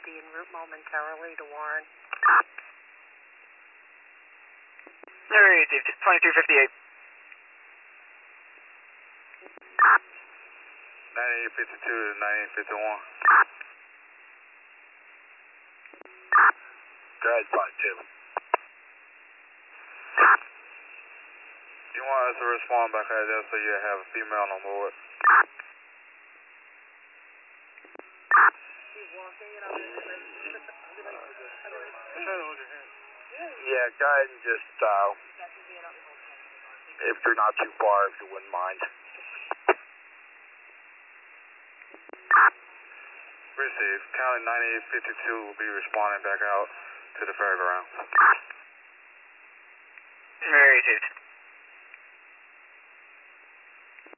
will be en route momentarily to Warren. Received. 2358. 9852 to 9851. Go ahead, 52. Do you want us to respond back at that so you have a female on board? Yeah, go ahead and just, if you're not too far, if you wouldn't mind. Received. County 9852 will be responding back out to the fairgrounds. Received.